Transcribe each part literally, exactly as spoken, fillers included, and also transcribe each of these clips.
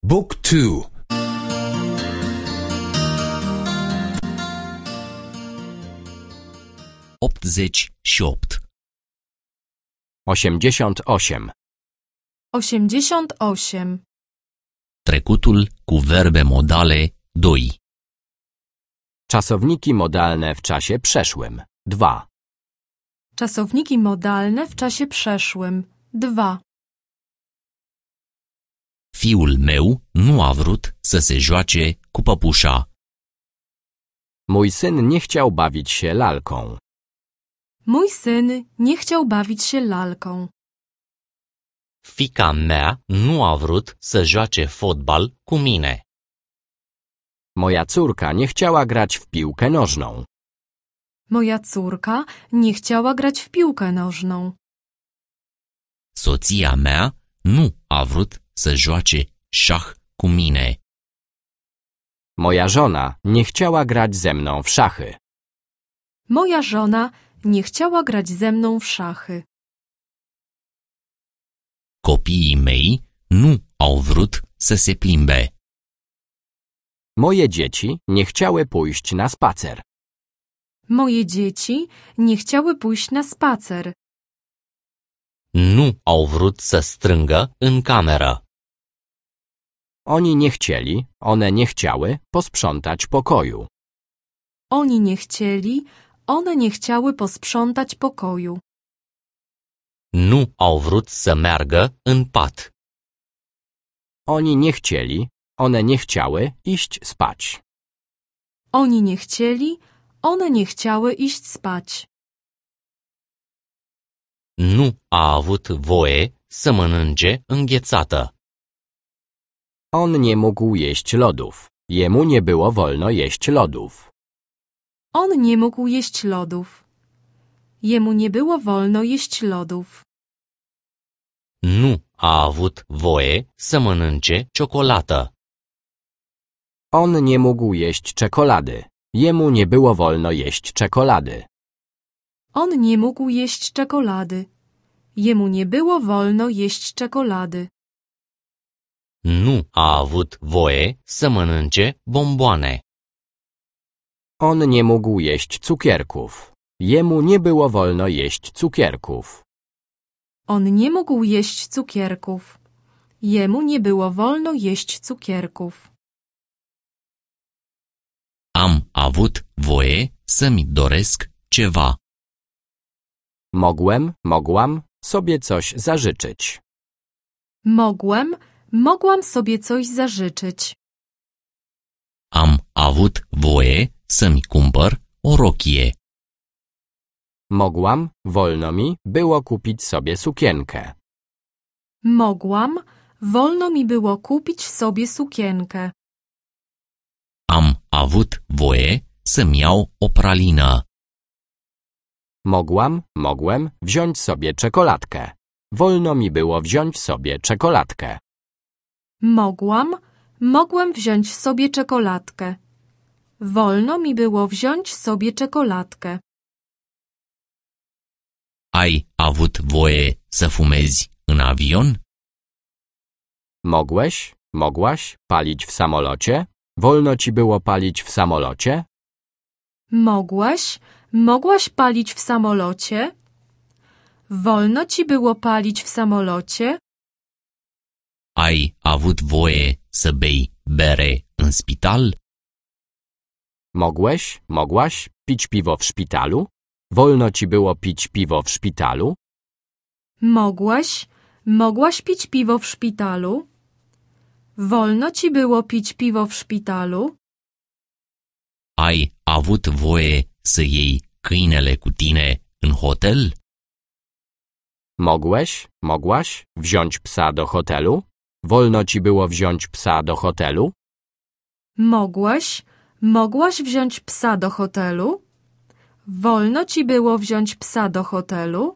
Book two. optzeci și opt. osiemdziesiąt osiem. osiemdziesiąt osiem. Trecutul cu verbe modale doi. Czasowniki modalne w czasie przeszłym. dwa. Czasowniki modalne w czasie przeszłym. dwa. Fiul meu nu a vrut să se joace cu păpușa. Mój syn nie chciał bawić się lalką. Mój syn nie chciał bawić się lalką. Fiica mea nu a vrut să joace fotbal cu mine. Moja córka nie chciała grać w piłkę nożną. Moja córka nie chciała grać w piłkę nożną. Soția mea nu a vrut să joace șah cu mine. Moja żona nie chciała grać ze mną w szachy. Moja żona nie chciała grać ze mną w szachy. Copiii mei nu au vrut să se plimbe. Moje dzieci nie chciały pójść na spacer. Moje dzieci nie chciały pójść na spacer. Nu au vrut să strângă în cameră. Oni nie chcieli, one nie chciały posprzątać pokoju. Oni nie chcieli, one nie chciały posprzątać pokoju. Nu au vrut să meargă în pat. Oni nie chcieli, one nie chciały iść spać. Oni nie chcieli, one nie chciały iść spać. Nu a avut voie să mănânce înghețată. On nie mógł jeść lodów. Jemu nie było wolno jeść lodów. On nie mógł jeść lodów. Jemu nie było wolno jeść lodów. Nu a avut voie să mănânce ciocolată. On nie mógł jeść czekolady. Jemu nie było wolno jeść czekolady. On nie mógł jeść czekolady. Jemu nie było wolno jeść czekolady. Nu a avut voie să mănânce bomboane. On nie mógł jeść cukierków. Jemu nie było wolno jeść cukierków. On nie mógł jeść cukierków. Jemu nie było wolno jeść cukierków. Am avut voie să-mi doresc ceva. Mogłem, mogłam sobie coś zażyczyć. Mogłem, mogłam sobie coś zażyczyć. Am avut voie să-mi cumpăr o rochie. Mogłam, wolno mi było kupić sobie sukienkę. Mogłam, wolno mi było kupić sobie sukienkę. Am avut voie să-mi iau o pralină. Mogłam, mogłem wziąć sobie czekoladkę. Wolno mi było wziąć sobie czekoladkę. Mogłam, mogłem wziąć sobie czekoladkę. Wolno mi było wziąć sobie czekoladkę. Ai avut voie să fumezi în avion? Mogłeś, mogłaś palić w samolocie? Wolno ci było palić w samolocie? Mogłaś, mogłaś palić w samolocie? Wolno ci było palić w samolocie? Ai avut voie să bei bere în spital? Mogłeś, mogłaś pić piwo w szpitalu? Wolno ci było pić piwo w szpitalu? Mogłaś, mogłaś pić piwo w szpitalu? Wolno ci było pić piwo w szpitalu? Ai avut voie să iei câinele cu tine în hotel? Mogłeś, mogłaś wziąć psa do hotelu? Wolno ci było wziąć psa do hotelu? Mogłaś, mogłaś wziąć psa do hotelu? Wolno ci było wziąć psa do hotelu?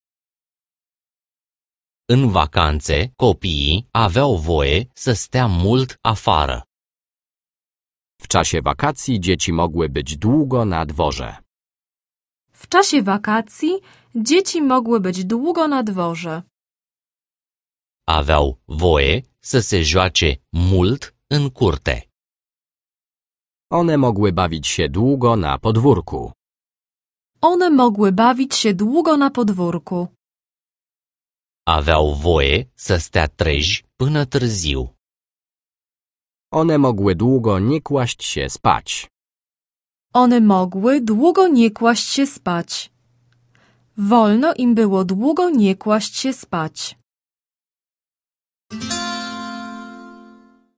În vacanțe, copiii aveau voie să stea mult afară. W czasie wakacji dzieci mogły być długo na dworze. W czasie wakacji dzieci mogły być długo na dworze. Aveau voie să se joace mult în curte. One mogły bawić się długo na podwórku. One mogły bawić się długo na podwórku. Aveau voie să stea treji până târziu. One mogły długo nie kłaść się spać. One mogły długo nie kłaść się spać. Wolno im było długo nie kłaść się spać.